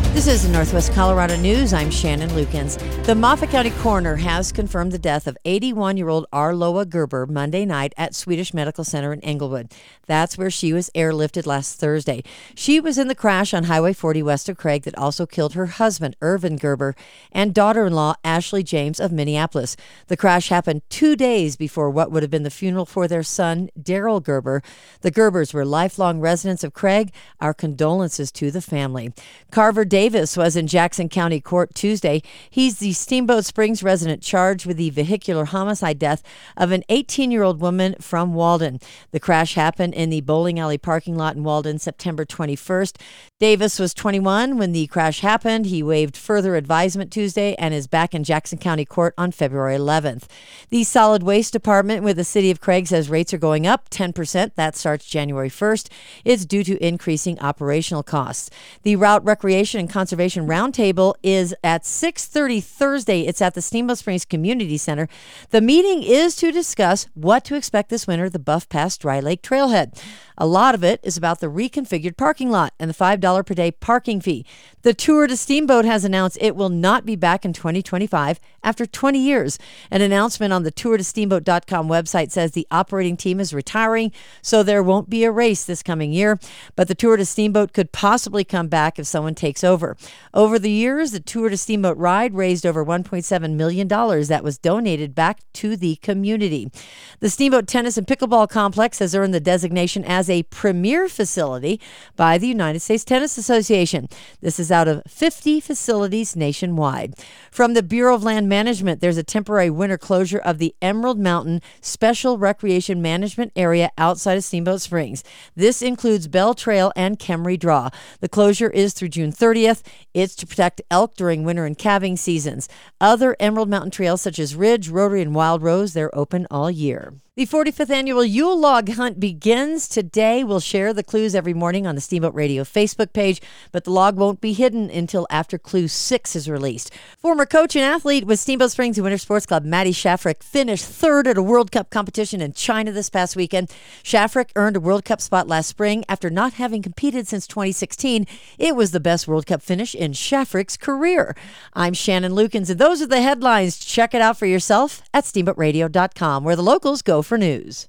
This is Northwest Colorado News. I'm Shannon Lukens. The Moffat County coroner has confirmed the death of 81-year-old Arloa Gerber Monday night at Swedish Medical Center in Englewood. That's where she was airlifted last Thursday. She was in the crash on Highway 40 west of Craig that also killed her husband, Irvin Gerber, and daughter-in-law, Ashley James of Minneapolis. The crash happened 2 days before what would have been the funeral for their son, Daryl Gerber. The Gerbers were lifelong residents of Craig. Our condolences to the family. Carver Davis was in Jackson County Court Tuesday. He's the Steamboat Springs resident charged with the vehicular homicide death of an 18-year-old woman from Walden. The crash happened in the bowling alley parking lot in Walden September 21st. Davis was 21 when the crash happened. He waived further advisement Tuesday and is back in Jackson County Court on February 11th. The Solid Waste Department with the City of Craig says rates are going up 10%. That starts January 1st. It's due to increasing operational costs. The Route Recreation and Conservation Roundtable is at 6:30 Thursday. It's at the Steamboat Springs Community Center. The meeting is to discuss what to expect this winter at the Buff Pass Dry Lake Trailhead. A lot of it is about the reconfigured parking lot and the $5 per day parking fee. The Tour de Steamboat has announced it will not be back in 2025 after 20 years. An announcement on the tourdesteamboat.com website says the operating team is retiring, so there won't be a race this coming year. But the Tour de Steamboat could possibly come back if someone takes over. Over the years, the Tour de Steamboat ride raised over $1.7 million that was donated back to the community. The Steamboat Tennis and Pickleball Complex has earned the designation as a premier facility by the United States Tennis Association. This is out of 50 facilities nationwide. From the Bureau of Land Management, there's a temporary winter closure of the Emerald Mountain Special Recreation Management Area outside of Steamboat Springs. This includes Bell Trail and Kemry Draw. The closure is through June 30th. It's to protect elk during winter and calving seasons. Other Emerald Mountain trails such as Ridge, Rotary, and Wild Rose, they're open all year. The 45th annual Yule Log Hunt begins today. We'll share the clues every morning on the Steamboat Radio Facebook page, but the log won't be hidden until after Clue 6 is released. Former coach and athlete with Steamboat Springs Winter Sports Club, Maddie Shafrick, finished third at a World Cup competition in China this past weekend. Shafrick earned a World Cup spot last spring after not having competed since 2016. It was the best World Cup finish in Shafrick's career. I'm Shannon Lukens, and those are the headlines. Check it out for yourself at steamboatradio.com, where the locals go for news.